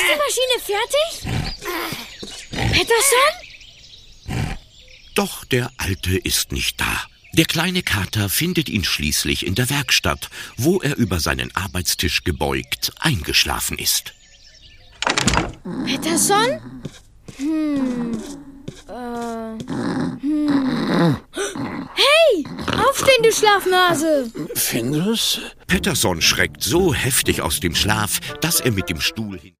Maschine fertig? Peterson? Doch der Alte ist nicht da. Der kleine Kater findet ihn schließlich in der Werkstatt, wo er über seinen Arbeitstisch gebeugt eingeschlafen ist. Peterson? Hey, aufstehen, du Schlafnase! Findus? Peterson schreckt so heftig aus dem Schlaf, dass er mit dem Stuhl hin